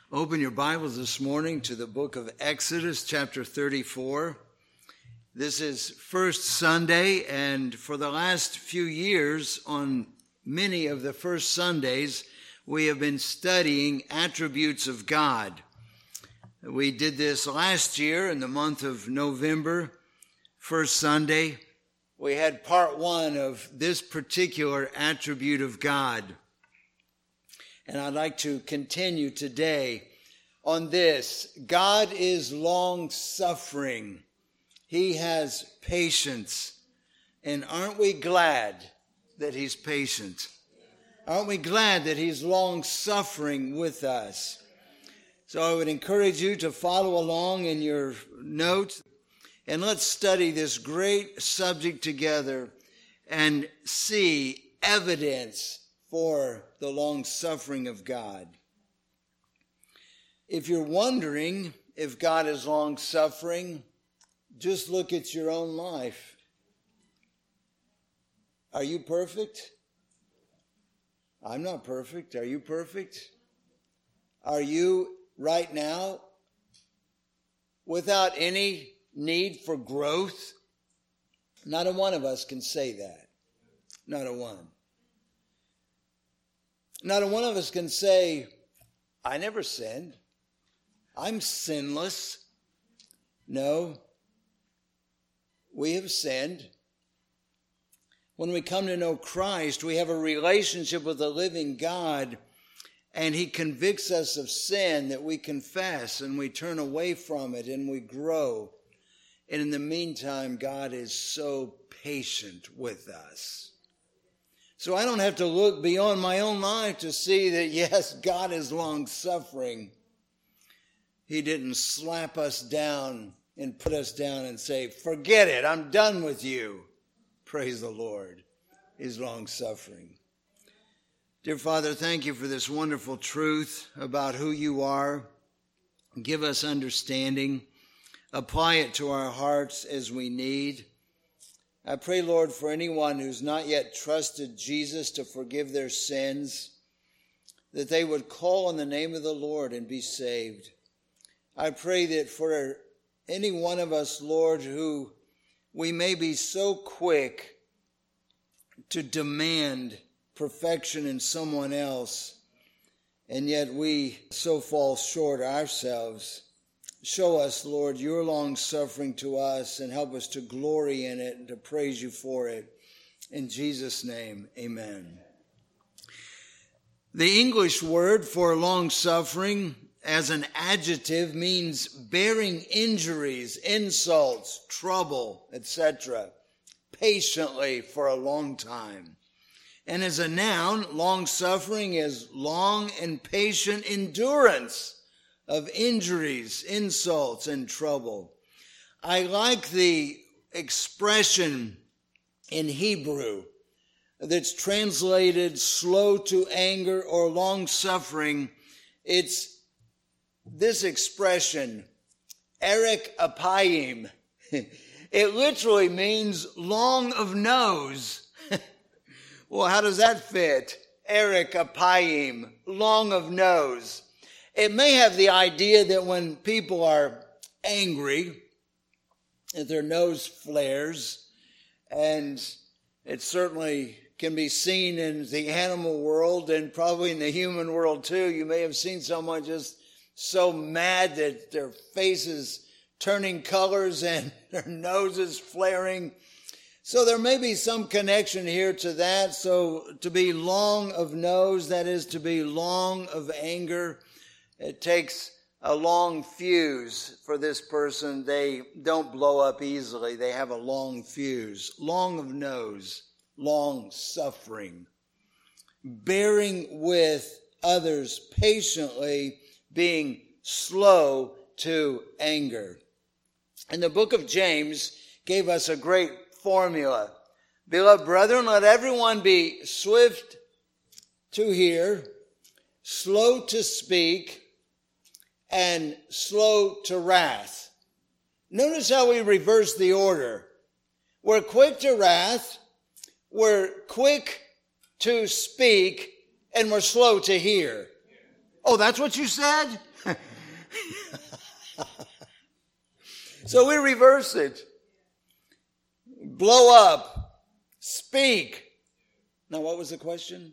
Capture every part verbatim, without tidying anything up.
Open your Bibles this morning to the book of Exodus, chapter thirty-four. This is first Sunday, and for the last few years, on many of the first Sundays, we have been studying attributes of God. We did this last year in the month of November, first Sunday. We had part one of this particular attribute of God. And I'd like to continue today on this. God is long-suffering. He has patience. And aren't we glad that he's patient? Aren't we glad that he's long-suffering with us? So I would encourage you to follow along in your notes. And let's study this great subject together and see evidence for the long-suffering of God. If you're wondering if God is long-suffering, just look at your own life. Are you perfect? I'm not perfect. Are you perfect? Are you right now without any need for growth? Not a one of us can say that. Not a one. Not a one of us can say, I never sinned. I'm sinless. No, we have sinned. When we come to know Christ, we have a relationship with the living God, and he convicts us of sin that we confess, and we turn away from it, and we grow. And in the meantime, God is so patient with us. So I don't have to look beyond my own life to see that, yes, God is long-suffering. He didn't slap us down and put us down and say, forget it, I'm done with you. Praise the Lord. He's long-suffering. Dear Father, thank you for this wonderful truth about who you are. Give us understanding. Apply it to our hearts as we need. I pray, Lord, for anyone who's not yet trusted Jesus to forgive their sins, that they would call on the name of the Lord and be saved. I pray that for any one of us, Lord, who we may be so quick to demand perfection in someone else, and yet we so fall short ourselves. Show us, Lord, your long-suffering to us and help us to glory in it and to praise you for it. In Jesus' name, amen. The English word for long-suffering as an adjective means bearing injuries, insults, trouble, et cetera, patiently for a long time. And as a noun, long-suffering is long and patient endurance of injuries, insults, and trouble. I like the expression in Hebrew that's translated slow to anger or long-suffering. It's this expression, Eric Apayim. It literally means long of nose. Well, how does that fit? Eric Apayim, long of nose. It may have the idea that when people are angry, that their nose flares, and it certainly can be seen in the animal world and probably in the human world too. You may have seen someone just so mad that their face is turning colors and their nose is flaring. So there may be some connection here to that. So to be long of nose, that is to be long of anger. It takes a long fuse for this person. They don't blow up easily. They have a long fuse. Long of nose, long suffering. Bearing with others patiently, being slow to anger. And the book of James gave us a great formula. Beloved brethren, let everyone be swift to hear, slow to speak, and slow to wrath. Notice how we reverse the order. We're quick to wrath, we're quick to speak, and we're slow to hear. Oh, that's what you said? So we reverse it. Blow up. Speak. Now, what was the question?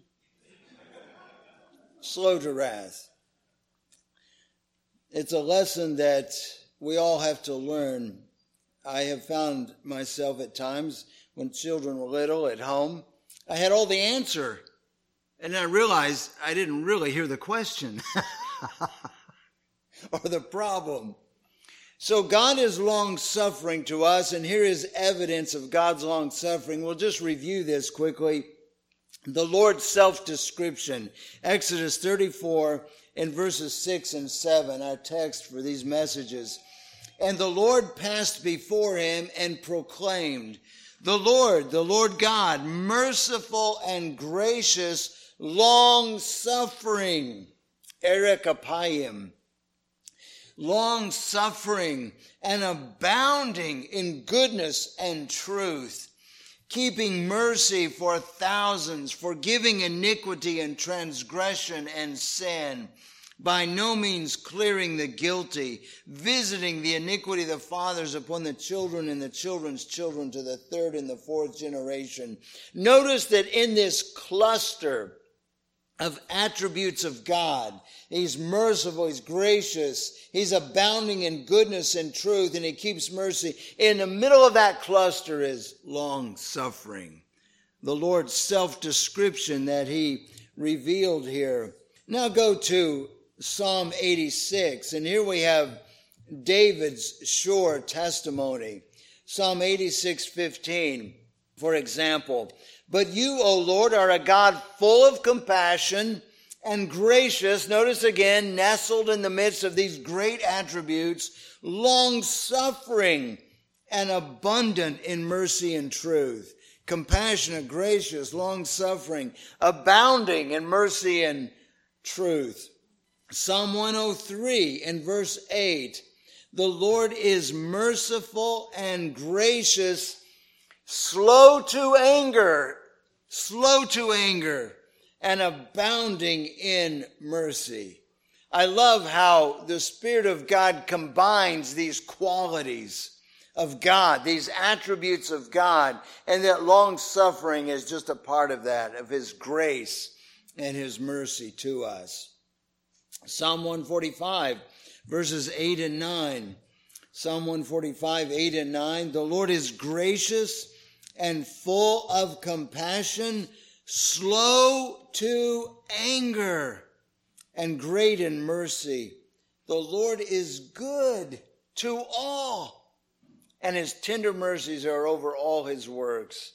Slow to wrath. It's a lesson that we all have to learn. I have found myself at times when children were little at home, I had all the answer. And I realized I didn't really hear the question or the problem. So God is long-suffering to us, and here is evidence of God's long-suffering. We'll just review this quickly. The Lord's self-description, Exodus thirty-four in verses six and seven, our text for these messages. And the Lord passed before him and proclaimed, the Lord, the Lord God, merciful and gracious, long-suffering, Erech Apayim, long-suffering and abounding in goodness and truth, keeping mercy for thousands, forgiving iniquity and transgression and sin, by no means clearing the guilty, visiting the iniquity of the fathers upon the children and the children's children to the third and the fourth generation. Notice that in this cluster of attributes of God, he's merciful, he's gracious, he's abounding in goodness and truth, and he keeps mercy. In the middle of that cluster is long-suffering, the Lord's self-description that he revealed here. Now go to Psalm eighty-six, and here we have David's sure testimony. Psalm eighty-six fifteen, for example. But you, O Lord, are a God full of compassion and gracious. Notice again, nestled in the midst of these great attributes, long-suffering and abundant in mercy and truth. Compassionate, gracious, long-suffering, abounding in mercy and truth. Psalm one oh three in verse eight, the Lord is merciful and gracious, slow to anger, slow to anger, and abounding in mercy. I love how the Spirit of God combines these qualities of God, these attributes of God, and that long-suffering is just a part of that, of his grace and his mercy to us. Psalm one forty-five, verses eight and nine. Psalm one forty-five, eight and nine. The Lord is gracious and full of compassion, slow to anger, and great in mercy. The Lord is good to all, and his tender mercies are over all his works.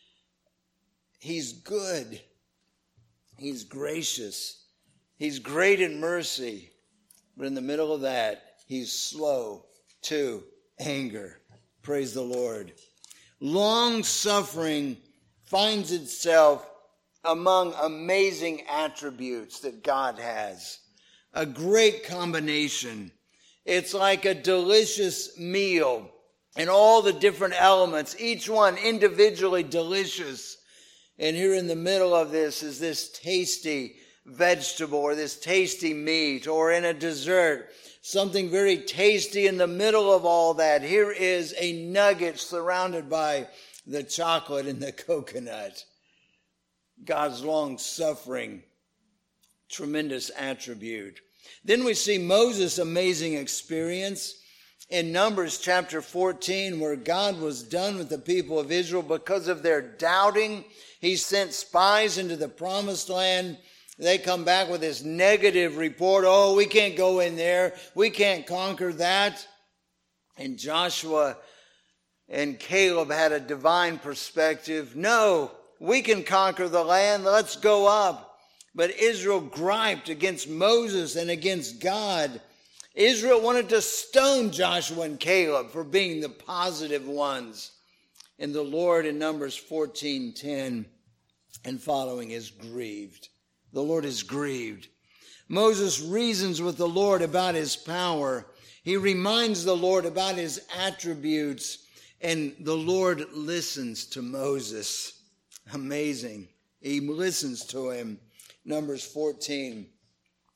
He's good. He's gracious. He's great in mercy. But in the middle of that, he's slow to anger. Praise the Lord. Long-suffering finds itself among amazing attributes that God has. A great combination. It's like a delicious meal and all the different elements, each one individually delicious. And here in the middle of this is this tasty vegetable or this tasty meat, or in a dessert, something very tasty in the middle of all that. Here is a nugget surrounded by the chocolate and the coconut. God's long-suffering, tremendous attribute. Then we see Moses' amazing experience in Numbers chapter fourteen, where God was done with the people of Israel because of their doubting. He sent spies into the promised land. They come back with this negative report. Oh, we can't go in there. We can't conquer that. And Joshua and Caleb had a divine perspective. No, we can conquer the land. Let's go up. But Israel griped against Moses and against God. Israel wanted to stone Joshua and Caleb for being the positive ones. And the Lord in Numbers fourteen ten and following is grieved. The Lord is grieved. Moses reasons with the Lord about his power. He reminds the Lord about his attributes, and the Lord listens to Moses. Amazing. He listens to him. Numbers fourteen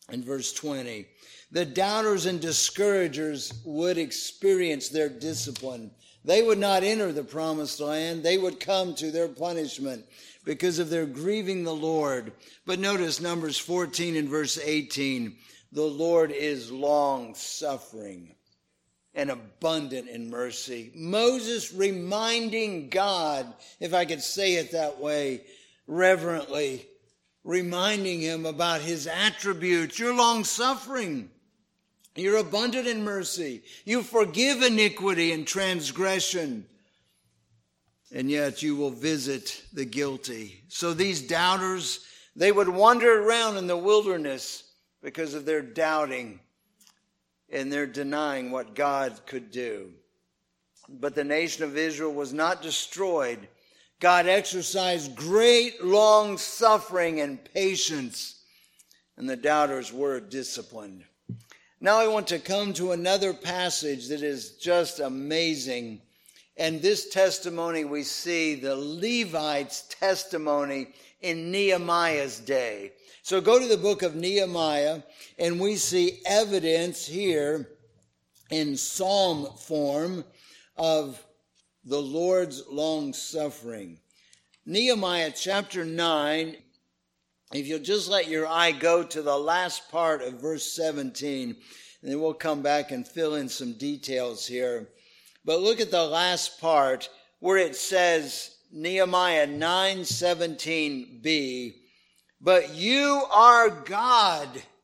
in verse twenty. The doubters and discouragers would experience their discipline. They would not enter the promised land. They would come to their punishment because of their grieving the Lord. But notice Numbers fourteen and verse eighteen. The Lord is long-suffering and abundant in mercy. Moses reminding God, if I could say it that way, reverently, reminding him about his attributes. You're long-suffering. You're abundant in mercy. You forgive iniquity and transgression. And yet you will visit the guilty. So these doubters, they would wander around in the wilderness because of their doubting and their denying what God could do. But the nation of Israel was not destroyed. God exercised great long suffering and patience, and the doubters were disciplined. Now I want to come to another passage that is just amazing. And this testimony, we see the Levites' testimony in Nehemiah's day. So go to the book of Nehemiah, and we see evidence here in psalm form of the Lord's long suffering. Nehemiah chapter nine, if you'll just let your eye go to the last part of verse seventeen, and then we'll come back and fill in some details here. But look at the last part where it says, Nehemiah nine seventeen b, but you are God,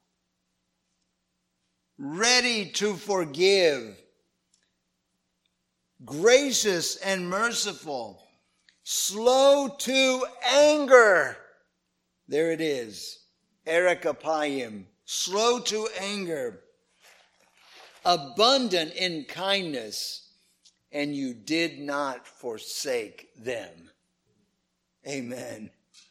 ready to forgive, gracious and merciful, slow to anger. There it is, erekapayim, slow to anger, abundant in kindness, and you did not forsake them. Amen.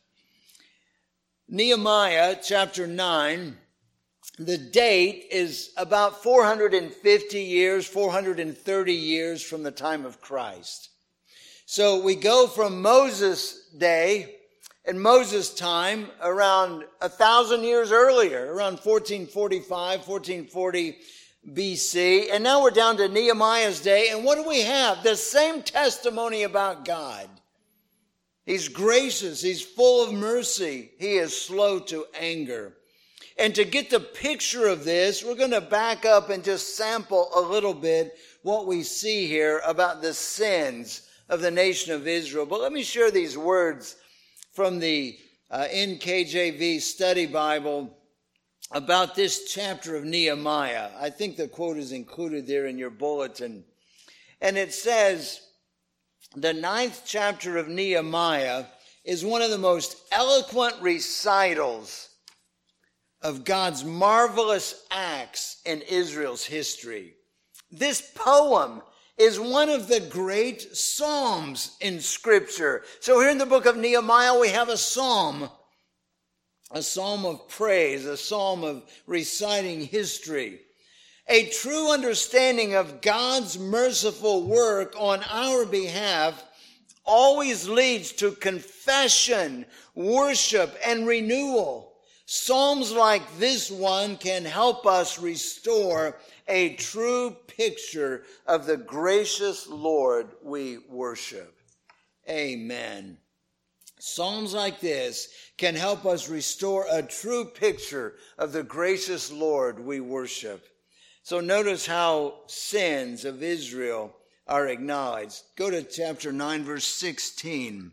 Nehemiah chapter nine, the date is about four hundred fifty years, four hundred thirty years from the time of Christ. So we go from Moses' day and Moses' time around a thousand years earlier, around fourteen forty-five, fourteen forty B C. And now we're down to Nehemiah's day. And what do we have? The same testimony about God. He's gracious. He's full of mercy. He is slow to anger. And to get the picture of this, we're going to back up and just sample a little bit what we see here about the sins of the nation of Israel. But let me share these words from the uh, N K J V Study Bible about this chapter of Nehemiah. I think the quote is included there in your bulletin. And it says, the ninth chapter of Nehemiah is one of the most eloquent recitals of God's marvelous acts in Israel's history. This poem is one of the great psalms in Scripture. So here in the book of Nehemiah, we have a psalm, a psalm of praise, a psalm of reciting history. A true understanding of God's merciful work on our behalf always leads to confession, worship, and renewal. Psalms like this one can help us restore a true picture of the gracious Lord we worship. Amen. Psalms like this can help us restore a true picture of the gracious Lord we worship. So notice how sins of Israel are acknowledged. Go to chapter nine, verse sixteen.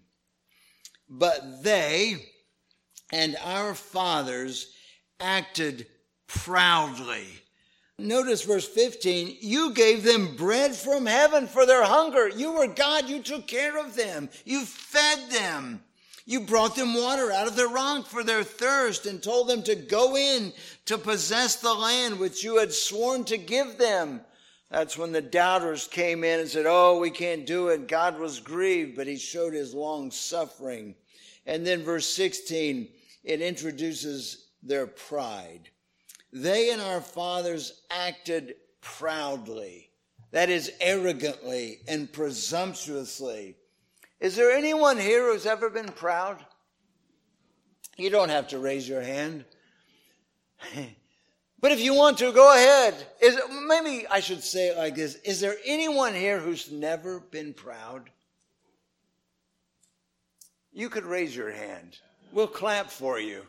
But they and our fathers acted proudly. Notice verse fifteen. You gave them bread from heaven for their hunger. You were God. You took care of them. You fed them. You brought them water out of the rock for their thirst and told them to go in to possess the land which you had sworn to give them. That's when the doubters came in and said, oh, we can't do it. God was grieved, but he showed his long suffering. And then verse sixteen, it introduces their pride. They and our fathers acted proudly, that is, arrogantly and presumptuously. Is there anyone here who's ever been proud? You don't have to raise your hand. But if you want to, go ahead. Is, maybe I should say it like this. Is there anyone here who's never been proud? You could raise your hand. We'll clap for you.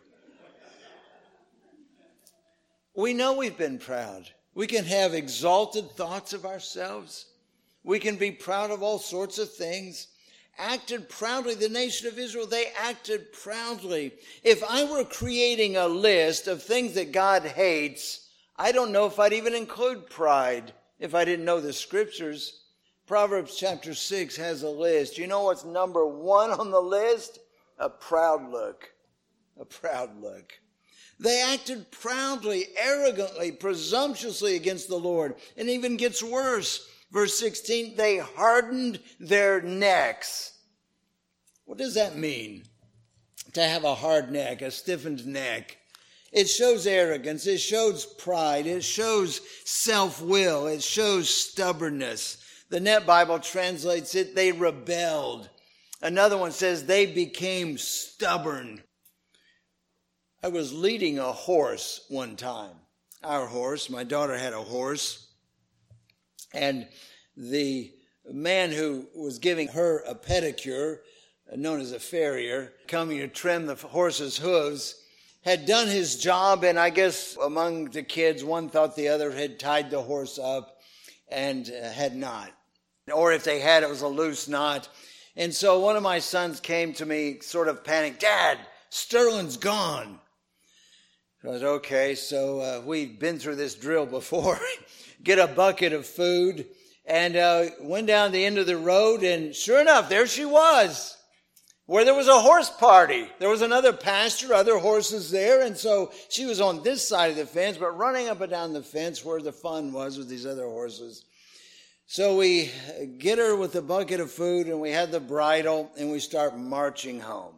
We know we've been proud. We can have exalted thoughts of ourselves. We can be proud of all sorts of things. Acted proudly. The nation of Israel, they acted proudly. If I were creating a list of things that God hates, I don't know if I'd even include pride if I didn't know the scriptures. Proverbs chapter six has a list. You know what's number one on the list? A proud look. A proud look. They acted proudly, arrogantly, presumptuously against the Lord. And it even gets worse. Verse sixteen, they hardened their necks. What does that mean? To have a hard neck, a stiffened neck. It shows arrogance. It shows pride. It shows self-will. It shows stubbornness. The Net Bible translates it, they rebelled. Another one says they became stubborn. I was leading a horse one time. Our horse, my daughter had a horse. And the man who was giving her a pedicure, known as a farrier, coming to trim the horse's hooves, had done his job. And I guess among the kids, one thought the other had tied the horse up and uh, had not. Or if they had, it was a loose knot. And so one of my sons came to me sort of panicked, Dad, Sterling's gone. I was okay, so uh, we've been through this drill before. Get a bucket of food and uh, went down the end of the road, and sure enough, there she was, where there was a horse party. There was another pasture, other horses there, and so she was on this side of the fence, but running up and down the fence where the fun was with these other horses. So we get her with a bucket of food, and we had the bridle, and we start marching home.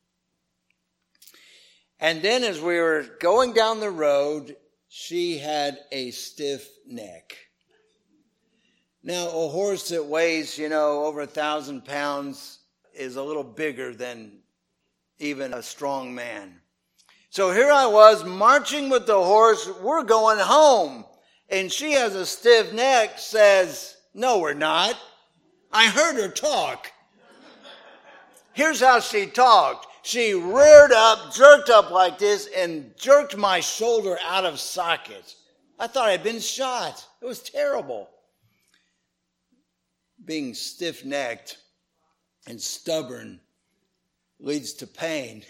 And then as we were going down the road, she had a stiff neck. Now, a horse that weighs, you know, over a thousand pounds is a little bigger than even a strong man. So here I was marching with the horse. We're going home. And she has a stiff neck, says, no, we're not. I heard her talk. Here's how she talked. She reared up, jerked up like this, and jerked my shoulder out of socket. I thought I'd been shot. It was terrible. Being stiff-necked and stubborn leads to pain.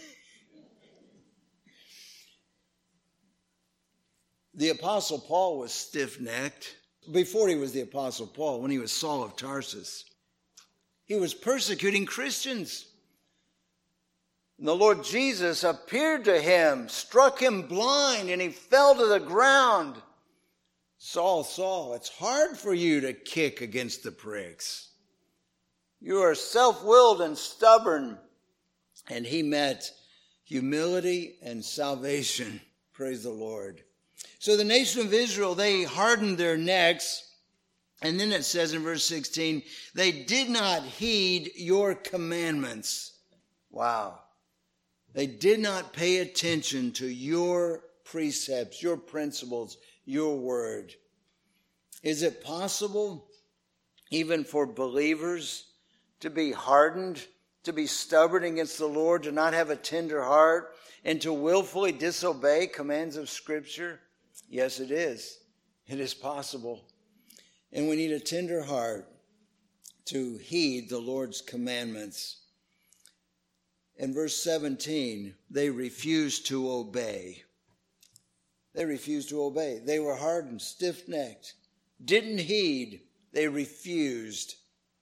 The Apostle Paul was stiff-necked before he was the Apostle Paul, when he was Saul of Tarsus. He was persecuting Christians. And the Lord Jesus appeared to him, struck him blind, and he fell to the ground. Saul, Saul, it's hard for you to kick against the pricks. You are self-willed and stubborn. And he met humility and salvation. Praise the Lord. So the nation of Israel, they hardened their necks. And then it says in verse sixteen, they did not heed your commandments. Wow. They did not pay attention to your precepts, your principles, your word. Is it possible, even for believers, to be hardened, to be stubborn against the Lord, to not have a tender heart, and to willfully disobey commands of Scripture? Yes, it is. It is possible. And we need a tender heart to heed the Lord's commandments. In verse seventeen, they refused to obey. They refused to obey. They were hardened, stiff-necked, didn't heed. They refused.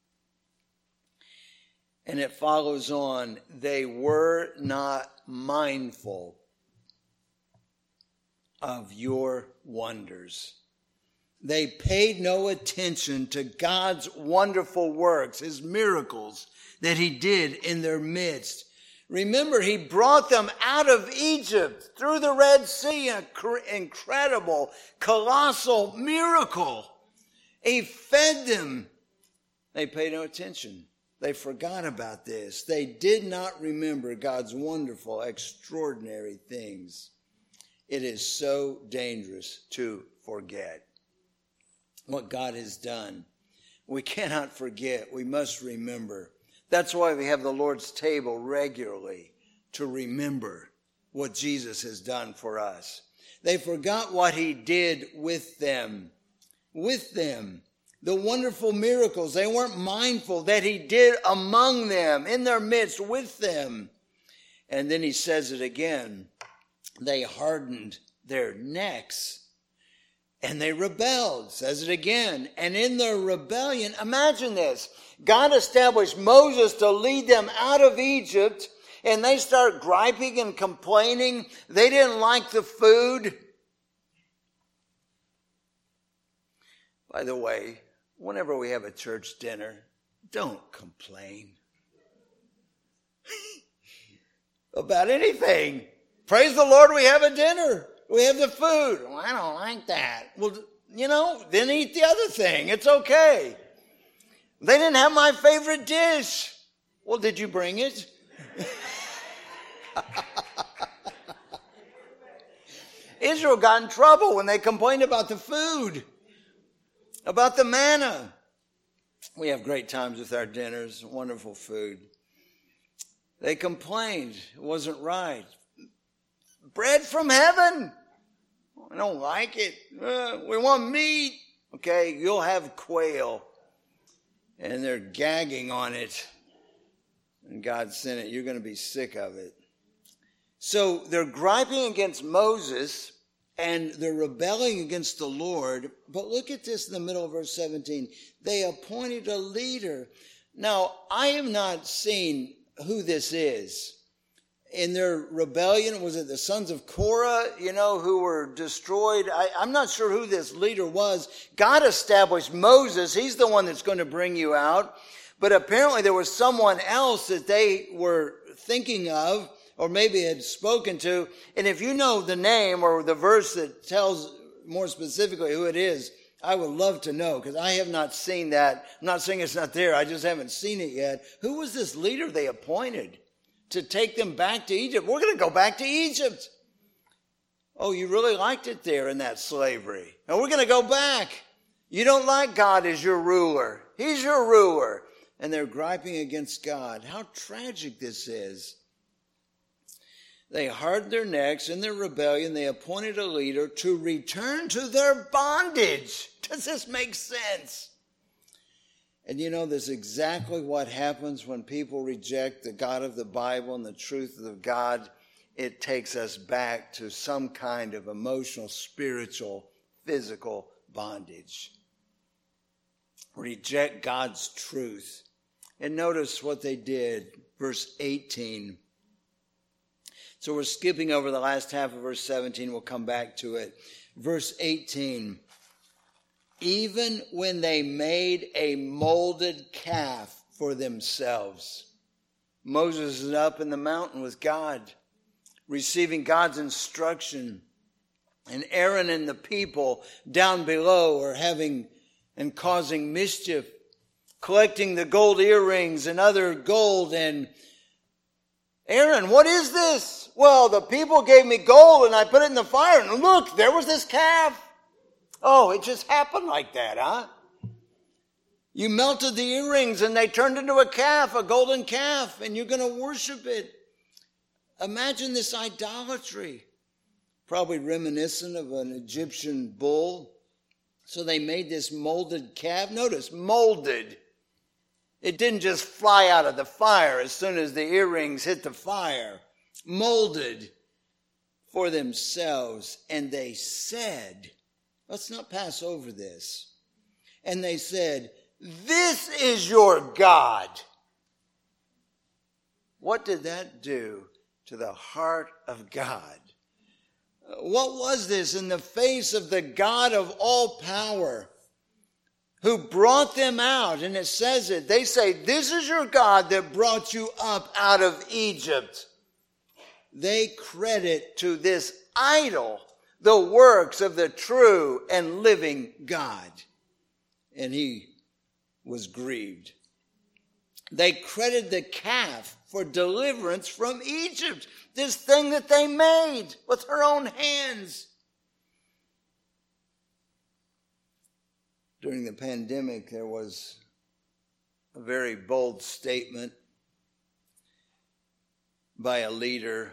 And it follows on, they were not mindful of your wonders. They paid no attention to God's wonderful works, his miracles that he did in their midst. Remember, he brought them out of Egypt through the Red Sea, an incredible, colossal miracle. He fed them. They paid no attention. They forgot about this. They did not remember God's wonderful, extraordinary things. It is so dangerous to forget what God has done. We cannot forget. We must remember. That's why we have the Lord's table regularly, to remember what Jesus has done for us. They forgot what he did with them. With them. The wonderful miracles. They weren't mindful that he did among them, in their midst, with them. And then he says it again. They hardened their necks and they rebelled. Says it again. And in their rebellion, imagine this. God established Moses to lead them out of Egypt, and they start griping and complaining. They didn't like the food. By the way, whenever we have a church dinner, don't complain about anything. Praise the Lord, we have a dinner. We have the food. Well, I don't like that. Well, you know, then eat the other thing. It's okay. They didn't have my favorite dish. Well, did you bring it? Israel got in trouble when they complained about the food, about the manna. We have great times with our dinners, wonderful food. They complained it wasn't right. Bread from heaven. I don't like it. Uh, we want meat. Okay, you'll have quail. And they're gagging on it. And God sent it. You're going to be sick of it. So they're griping against Moses and they're rebelling against the Lord. But look at this in the middle of verse seventeen. They appointed a leader. Now, I have not seen who this is. In their rebellion, was it the sons of Korah, you know, who were destroyed? I, I'm not sure who this leader was. God established Moses. He's the one that's going to bring you out. But apparently there was someone else that they were thinking of, or maybe had spoken to. And if you know the name or the verse that tells more specifically who it is, I would love to know, because I have not seen that. I'm not saying it's not there. I just haven't seen it yet. Who was this leader they appointed to take them back to Egypt? We're going to go back to Egypt. Oh, you really liked it there in that slavery. And we're going to go back. You don't like God as your ruler. He's your ruler. And they're griping against God. How tragic this is. They hardened their necks in their rebellion. They appointed a leader to return to their bondage. Does this make sense? And you know, this is exactly what happens when people reject the God of the Bible and the truth of God. It takes us back to some kind of emotional, spiritual, physical bondage. Reject God's truth. And notice what they did. Verse eighteen. So we're skipping over the last half of verse seventeen. We'll come back to it. Verse eighteen. Even when they made a molded calf for themselves. Moses is up in the mountain with God, receiving God's instruction. And Aaron and the people down below are having and causing mischief, collecting the gold earrings and other gold. And Aaron, what is this? Well, the people gave me gold and I put it in the fire. And look, there was this calf. Oh, it just happened like that, huh? You melted the earrings and they turned into a calf, a golden calf, and you're going to worship it. Imagine this idolatry. Probably reminiscent of an Egyptian bull. So they made this molded calf. Notice, molded. It didn't just fly out of the fire as soon as the earrings hit the fire. Molded for themselves. And they said, let's not pass over this. And they said, this is your God. What did that do to the heart of God? What was this in the face of the God of all power who brought them out? And it says it. They say, this is your God that brought you up out of Egypt. They credit to this idol the works of the true and living God. And he was grieved. They credited the calf for deliverance from Egypt. This thing that they made with her own hands. During the pandemic, there was a very bold statement by a leader.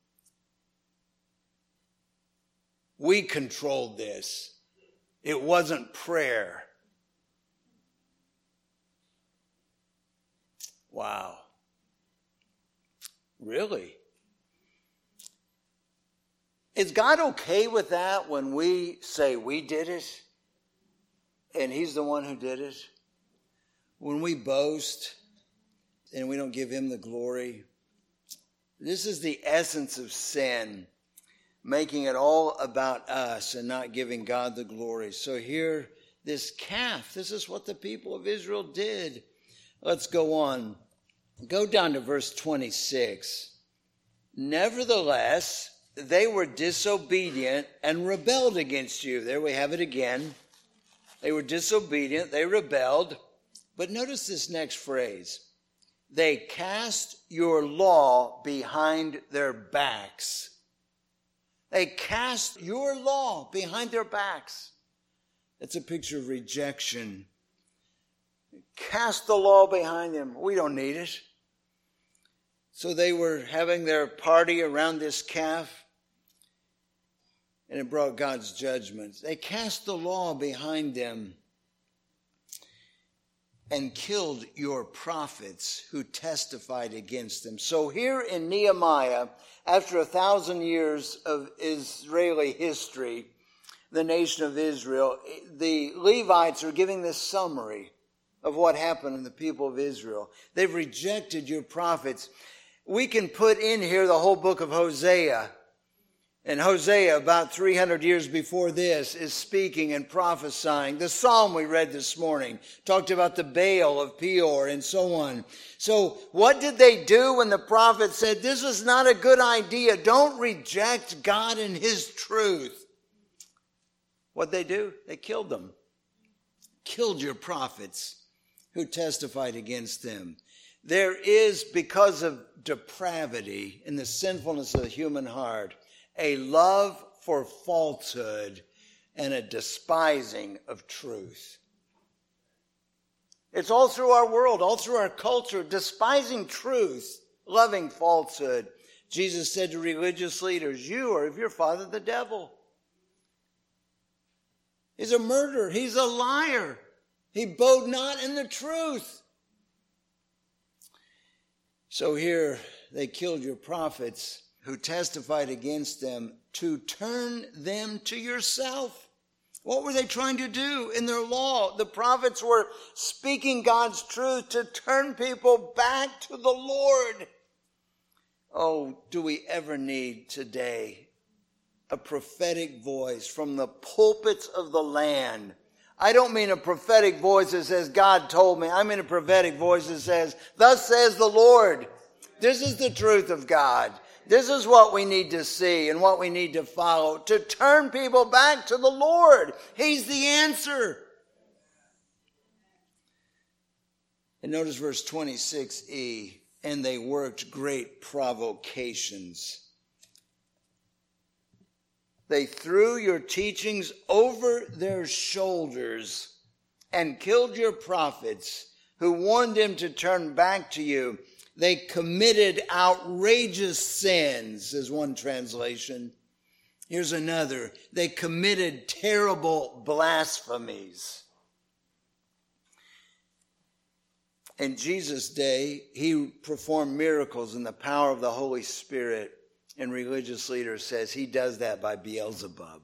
We controlled this. It wasn't prayer. Wow. Really? Is God okay with that when we say we did it and he's the one who did it? When we boast and we don't give him the glory? This is the essence of sin, making it all about us and not giving God the glory. So here, this calf, this is what the people of Israel did. Let's go on. Go down to verse twenty-six. Nevertheless, they were disobedient and rebelled against you. There we have it again. They were disobedient, they rebelled. But notice this next phrase. They cast your law behind their backs. They cast your law behind their backs. It's a picture of rejection. Cast the law behind them. We don't need it. So they were having their party around this calf, and it brought God's judgment. They cast the law behind them and killed your prophets who testified against them. So here in Nehemiah, after a thousand years of Israeli history, the nation of Israel, the Levites are giving this summary of what happened in the people of Israel. They've rejected your prophets. We can put in here the whole book of Hosea. And Hosea, about three hundred years before this, is speaking and prophesying. The psalm we read this morning talked about the Baal of Peor and so on. So what did they do when the prophet said, this is not a good idea, don't reject God and his truth? What'd they do? They killed them. Killed your prophets who testified against them. There is, because of depravity and the sinfulness of the human heart, a love for falsehood and a despising of truth. It's all through our world, all through our culture, despising truth, loving falsehood. Jesus said to religious leaders, you are of your father the devil. He's a murderer. He's a liar. He abode not in the truth. So here they killed your prophets who testified against them to turn them to yourself. What were they trying to do in their law? The prophets were speaking God's truth to turn people back to the Lord. Oh, do we ever need today a prophetic voice from the pulpits of the land? I don't mean a prophetic voice that says, God told me. I mean a prophetic voice that says, thus says the Lord. This is the truth of God. This is what we need to see and what we need to follow, to turn people back to the Lord. He's the answer. And notice verse twenty-six e, and they worked great provocations. They threw your teachings over their shoulders and killed your prophets who warned them to turn back to you. They committed outrageous sins, is one translation. Here's another. They committed terrible blasphemies. In Jesus' day, he performed miracles in the power of the Holy Spirit. And religious leaders says he does that by Beelzebub.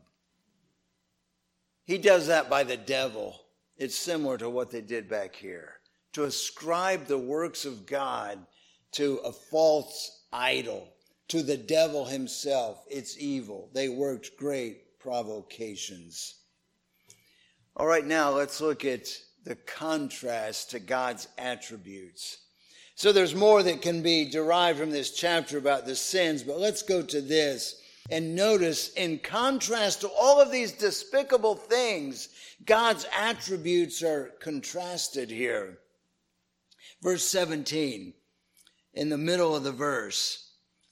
He does that by the devil. It's similar to what they did back here. To ascribe the works of God to a false idol, to the devil himself. It's evil. They worked great provocations. All right, now let's look at the contrast to God's attributes. So there's more that can be derived from this chapter about the sins, but let's go to this and notice, in contrast to all of these despicable things, God's attributes are contrasted here. Verse seventeen, in the middle of the verse.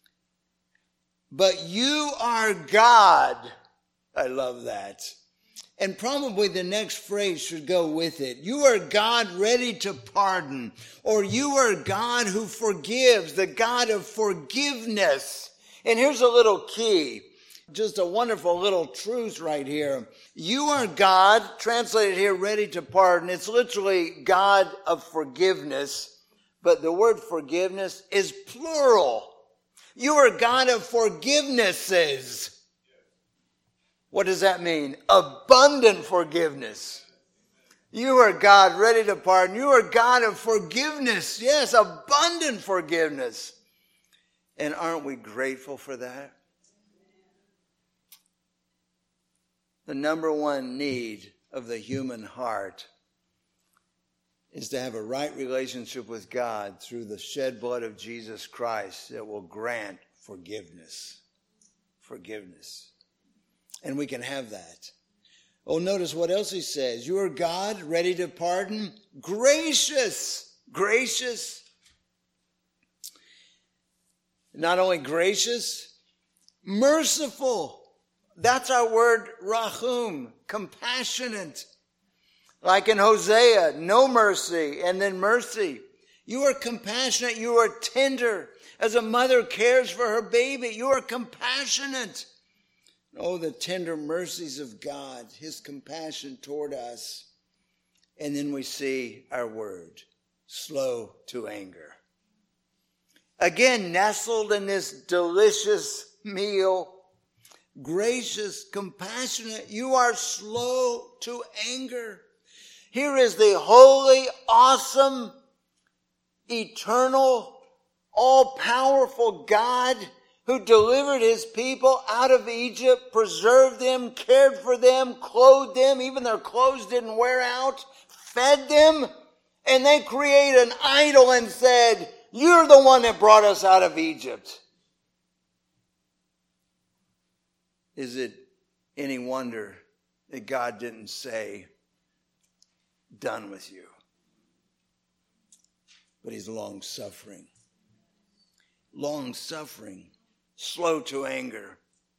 But you are God. I love that. And probably the next phrase should go with it. You are God ready to pardon, or you are God who forgives, the God of forgiveness. And here's a little key, just a wonderful little truth right here. You are God, translated here, ready to pardon. It's literally God of forgiveness, but the word forgiveness is plural. You are God of forgivenesses. What does that mean? Abundant forgiveness. You are God ready to pardon. You are God of forgiveness. Yes, abundant forgiveness. And aren't we grateful for that? The number one need of the human heart is to have a right relationship with God through the shed blood of Jesus Christ that will grant forgiveness. Forgiveness. And we can have that. Oh, notice what else he says. You are God, ready to pardon, gracious, gracious. Not only gracious, merciful. That's our word, rahum, compassionate. Like in Hosea, no mercy, and then mercy. You are compassionate, you are tender. As a mother cares for her baby, you are compassionate. Oh, the tender mercies of God, his compassion toward us. And then we see our word, slow to anger. Again, nestled in this delicious meal, gracious, compassionate, you are slow to anger. Here is the holy, awesome, eternal, all-powerful God who delivered his people out of Egypt, preserved them, cared for them, clothed them, even their clothes didn't wear out, fed them, and they create an idol and said, you're the one that brought us out of Egypt. Is it any wonder that God didn't say, done with you? But he's long-suffering. Long-suffering. Slow to anger.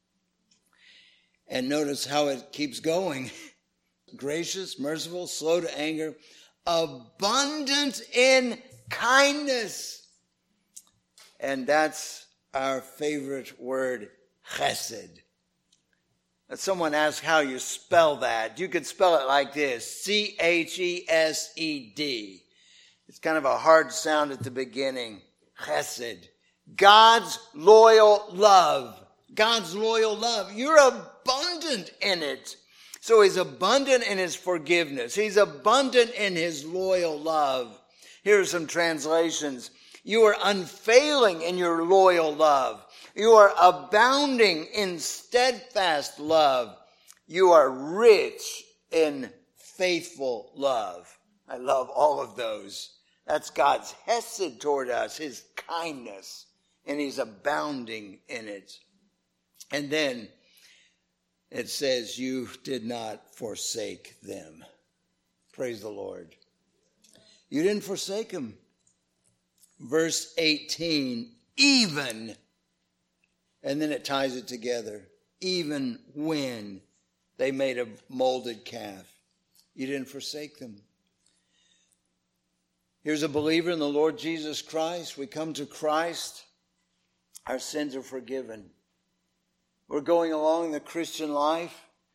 And notice how it keeps going. Gracious, merciful, slow to anger, abundant in kindness. And that's our favorite word, chesed. Someone asked how you spell that. You could spell it like this, C H E S E D. It's kind of a hard sound at the beginning. Chesed. God's loyal love. God's loyal love. You're abundant in it. So he's abundant in his forgiveness. He's abundant in his loyal love. Here are some translations. You are unfailing in your loyal love. You are abounding in steadfast love. You are rich in faithful love. I love all of those. That's God's hesed toward us, his kindness, and he's abounding in it. And then it says, you did not forsake them. Praise the Lord. You didn't forsake them. Verse eighteen, even, and then it ties it together, even when they made a molded calf, you didn't forsake them. Here's a believer in the Lord Jesus Christ. We come to Christ. Our sins are forgiven. We're going along the Christian life,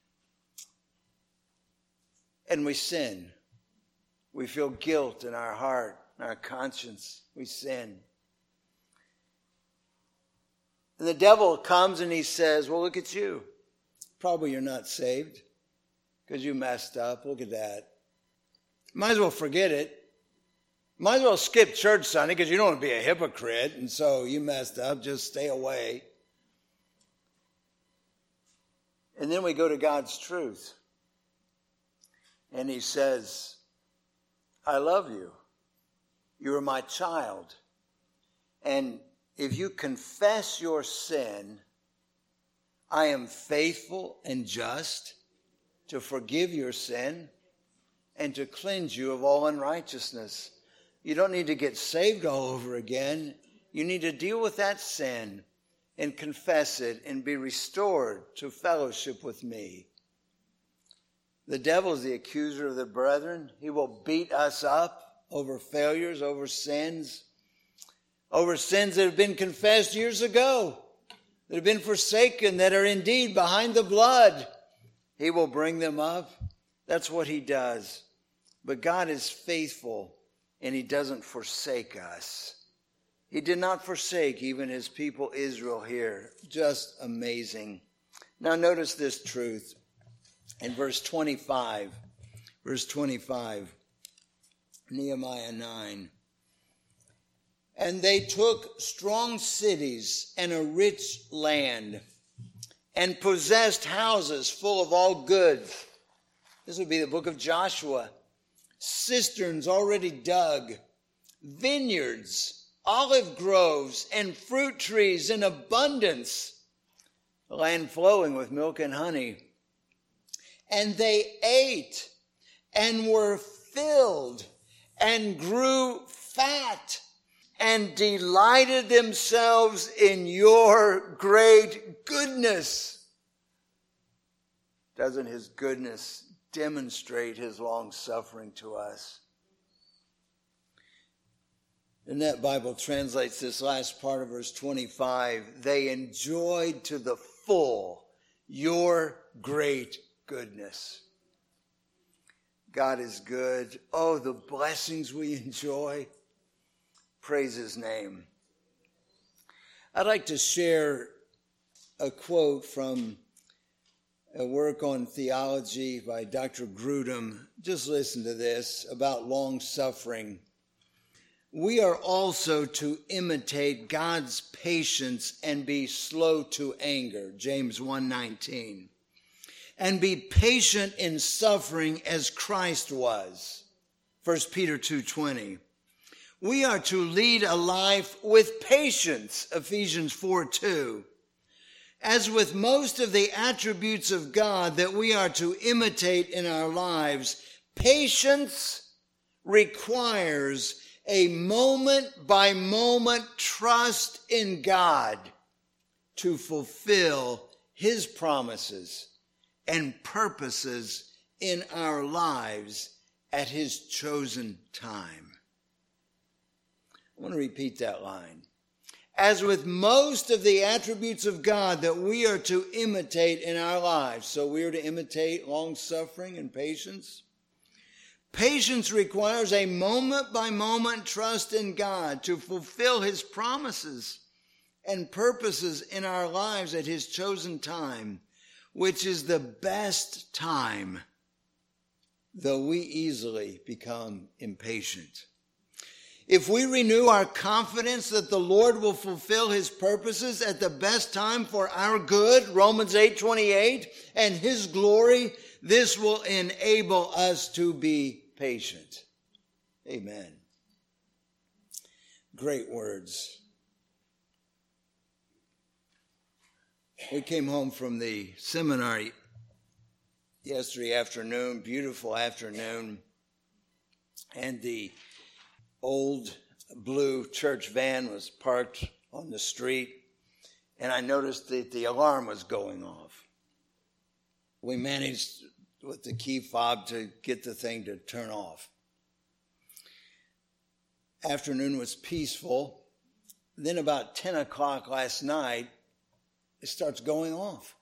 and we sin. We feel guilt in our heart, in our conscience. We sin. And the devil comes and he says, well, look at you. Probably you're not saved because you messed up. Look at that. Might as well forget it. Might as well skip church Sunday because you don't want to be a hypocrite. And so you messed up. Just stay away. And then we go to God's truth. And he says, I love you. You are my child. And if you confess your sin, I am faithful and just to forgive your sin and to cleanse you of all unrighteousness. You don't need to get saved all over again. You need to deal with that sin and confess it and be restored to fellowship with me. The devil is the accuser of the brethren. He will beat us up over failures, over sins, over sins that have been confessed years ago, that have been forsaken, that are indeed behind the blood. He will bring them up. That's what he does. But God is faithful, and he doesn't forsake us. He did not forsake even his people Israel here. Just amazing. Now notice this truth in verse twenty-five. Verse twenty-five, Nehemiah nine. And they took strong cities and a rich land, and possessed houses full of all goods. This would be the book of Joshua. Cisterns already dug, vineyards, olive groves, and fruit trees in abundance, the land flowing with milk and honey. And they ate and were filled and grew fat and delighted themselves in your great goodness. Doesn't his goodness demonstrate his long suffering to us? And that Bible translates this last part of verse twenty-five. They enjoyed to the full your great goodness. God is good. Oh, the blessings we enjoy. Praise his name. I'd like to share a quote from a work on theology by Doctor Grudem. Just listen to this about long suffering. We are also to imitate God's patience and be slow to anger, James one nineteen, and be patient in suffering as Christ was, First Peter two twenty. We are to lead a life with patience, Ephesians four two. As with most of the attributes of God that we are to imitate in our lives, patience requires a moment-by-moment trust in God to fulfill his promises and purposes in our lives at his chosen time. I want to repeat that line. As with most of the attributes of God that we are to imitate in our lives, so we are to imitate long-suffering and patience. Patience requires a moment-by-moment trust in God to fulfill his promises and purposes in our lives at his chosen time, which is the best time, though we easily become impatient. If we renew our confidence that the Lord will fulfill his purposes at the best time for our good, Romans eight twenty-eight, and his glory, this will enable us to be patient. Amen. Great words. We came home from the seminary yesterday afternoon, beautiful afternoon, and the old blue church van was parked on the street, and I noticed that the alarm was going off. We managed with the key fob to get the thing to turn off. Afternoon was peaceful. Then about ten o'clock last night, it starts going off.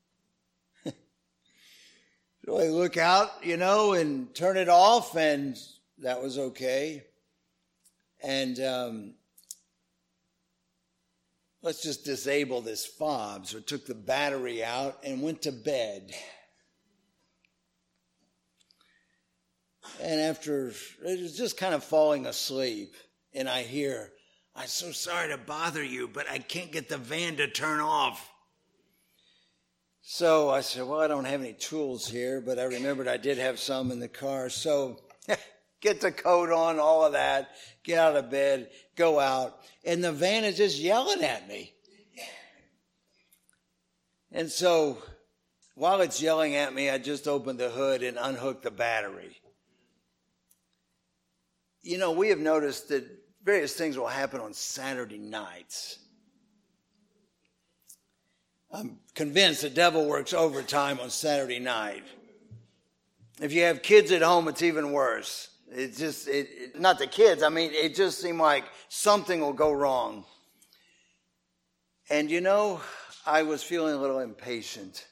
So I look out, you know, and turn it off, and that was okay. And um, let's just disable this fob. So I took the battery out and went to bed. And after, it was just kind of falling asleep. And I hear, I'm so sorry to bother you, but I can't get the van to turn off. So I said, well, I don't have any tools here, but I remembered I did have some in the car. So get the coat on, all of that, get out of bed, go out. And the van is just yelling at me. And so while it's yelling at me, I just opened the hood and unhooked the battery. you know, we have noticed that various things will happen on Saturday nights. I'm convinced the devil works overtime on Saturday night. If you have kids at home, it's even worse. It's just, it, it, not the kids, I mean, it just seemed like something will go wrong. And you know, I was feeling a little impatient.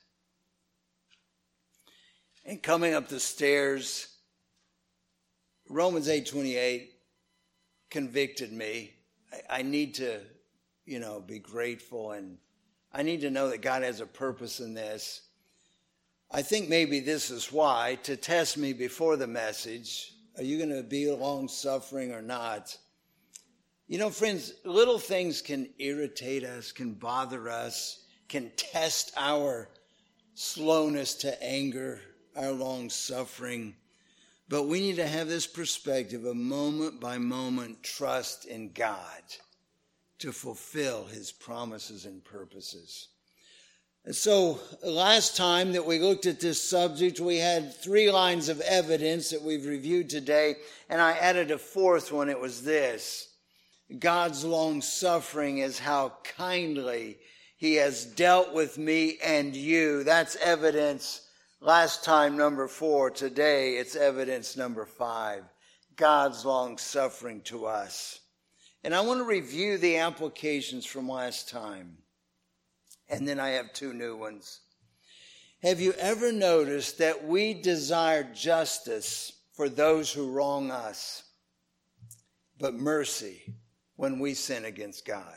And coming up the stairs, Romans eight twenty-eight convicted me. I, I need to, you know, be grateful, and I need to know that God has a purpose in this. I think maybe this is why, to test me before the message, are you going to be long-suffering or not? You know, friends, little things can irritate us, can bother us, can test our slowness to anger, our long-suffering. But we need to have this perspective of moment-by-moment trust in God to fulfill his promises and purposes. And so last time that we looked at this subject, we had three lines of evidence that we've reviewed today, and I added a fourth one. It was this: God's long-suffering is how kindly he has dealt with me and you. That's evidence last time, number four. Today, it's evidence number five: God's long-suffering to us. And I want to review the applications from last time. And then I have two new ones. Have you ever noticed that we desire justice for those who wrong us, but mercy when we sin against God?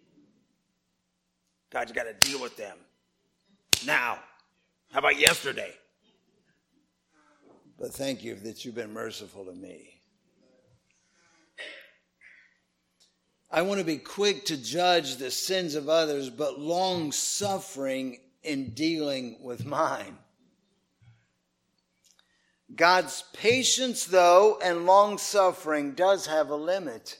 God's got to deal with them now. How about yesterday? But thank you that you've been merciful to me. I want to be quick to judge the sins of others, but long-suffering in dealing with mine. God's patience, though, and long-suffering does have a limit.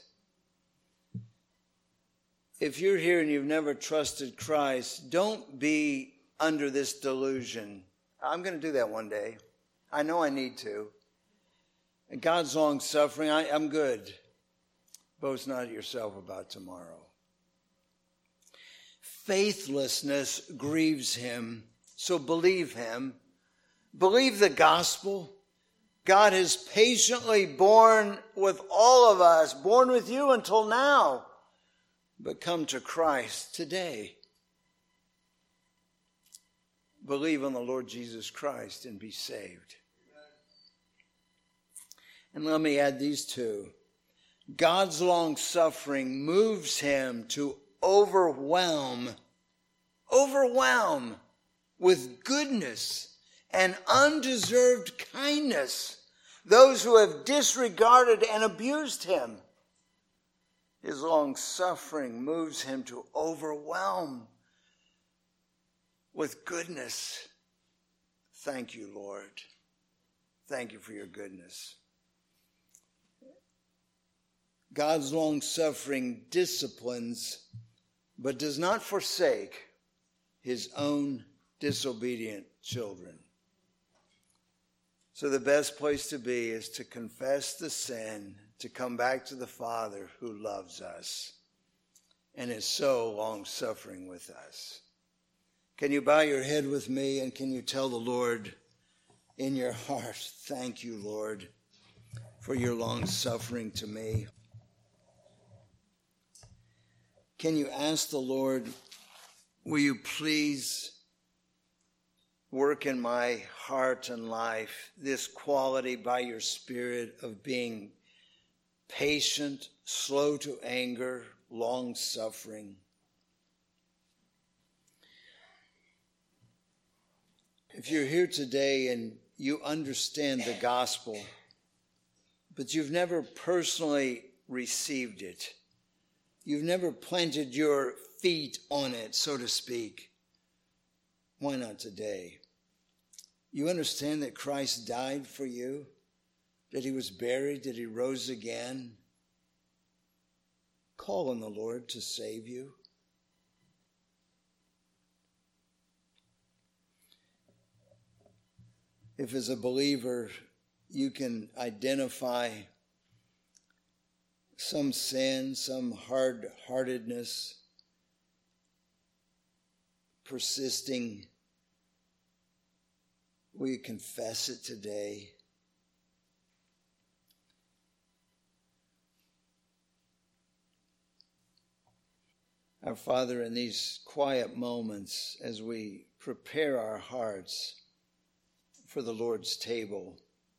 If you're here and you've never trusted Christ, don't be under this delusion. I'm going to do that one day. I know I need to. And God's long-suffering, I, I'm good. Boast not yourself about tomorrow. Faithlessness grieves him, so believe him. Believe the gospel. God has patiently borne with all of us, borne with you until now. But come to Christ today. Believe on the Lord Jesus Christ and be saved. And let me add these two. God's long-suffering moves him to overwhelm, overwhelm with goodness and undeserved kindness those who have disregarded and abused him. His long-suffering moves him to overwhelm with goodness. Thank you, Lord. Thank you for your goodness. God's long-suffering disciplines, but does not forsake his own disobedient children. So the best place to be is to confess the sin, to come back to the Father who loves us and is so long-suffering with us. Can you bow your head with me, and can you tell the Lord in your heart, thank you, Lord, for your long-suffering to me? Can you ask the Lord, will you please work in my heart and life this quality by your Spirit of being patient, slow to anger, long-suffering? If you're here today and you understand the gospel, but you've never personally received it, you've never planted your feet on it, so to speak, why not today? You understand that Christ died for you, that he was buried, that he rose again. Call on the Lord to save you. If as a believer you can identify some sin, some hard-heartedness, persisting, will you confess it today? Our Father, in these quiet moments as we prepare our hearts for the Lord's table,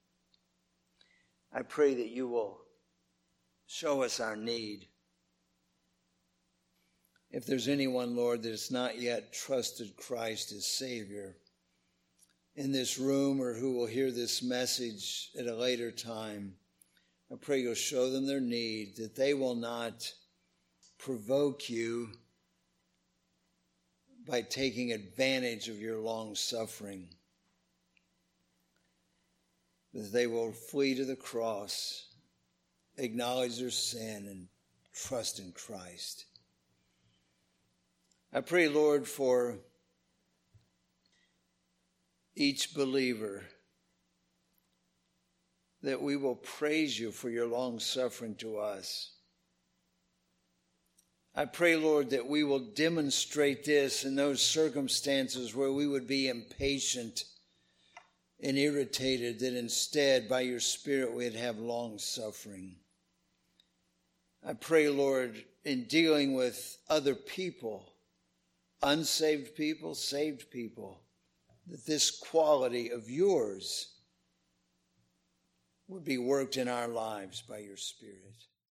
I pray that you will show us our need. If there's anyone, Lord, that has not yet trusted Christ as Savior in this room or who will hear this message at a later time, I pray you'll show them their need, that they will not provoke you by taking advantage of your long suffering, that they will flee to the cross, acknowledge their sin, and trust in Christ. I pray, Lord, for each believer that we will praise you for your long suffering to us. I pray, Lord, that we will demonstrate this in those circumstances where we would be impatient and irritated, that instead, by your Spirit, we'd have long suffering. I pray, Lord, in dealing with other people, unsaved people, saved people, that this quality of yours would be worked in our lives by your Spirit.